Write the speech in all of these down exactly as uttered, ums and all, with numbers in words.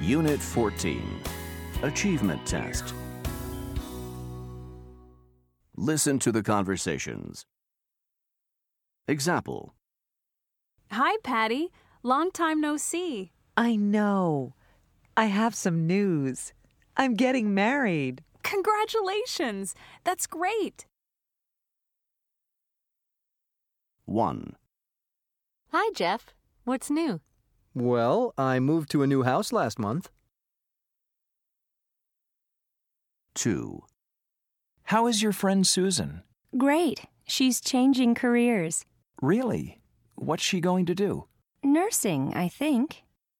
Unit fourteen. Achievement Test. Listen to the conversations. Example. Hi, Patty. Long time no see. I know. I have some news. I'm getting married. Congratulations. That's great. one. Hi, Jeff. What's new? Well, I moved to a new house last month. two. How is your friend Susan? Great. She's changing careers. Really? What's she going to do? Nursing, I think.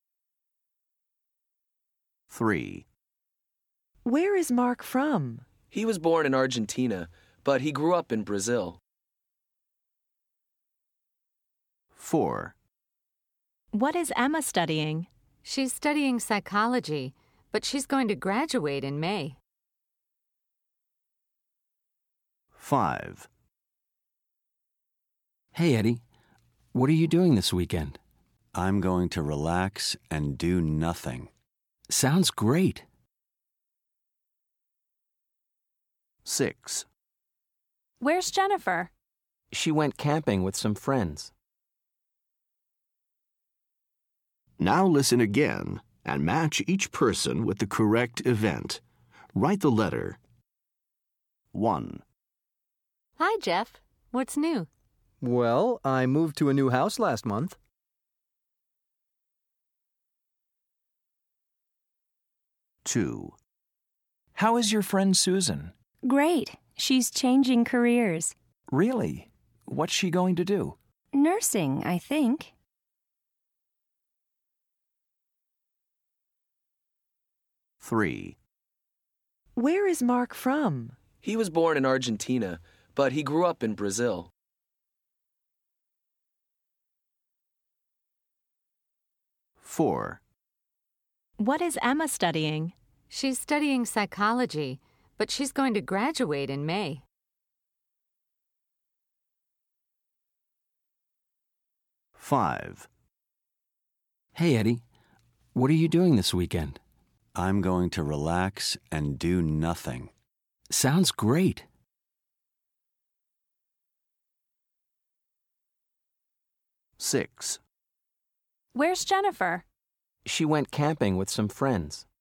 three. Where is Mark from? He was born in Argentina, but he grew up in Brazil. four. What is Emma studying? She's studying psychology, but she's going to graduate in May. five. Hey, Eddie. What are you doing this weekend? I'm going to relax and do nothing. Sounds great. six. Where's Jennifer? She went camping with some friends. Now listen again and match each person with the correct event. Write the letter. one. Hi, Jeff. What's new? Well, I moved to a new house last month. two. How is your friend Susan? Great. She's changing careers. Really? What's she going to do? Nursing, I think. three. Where is Mark from? He was born in Argentina, but he grew up in Brazil. four. What is Emma studying? She's studying psychology, but she's going to graduate in May. five. Hey, Eddie. What are you doing this weekend? I'm going to relax and do nothing. Sounds great. six. Where's Jennifer? She went camping with some friends.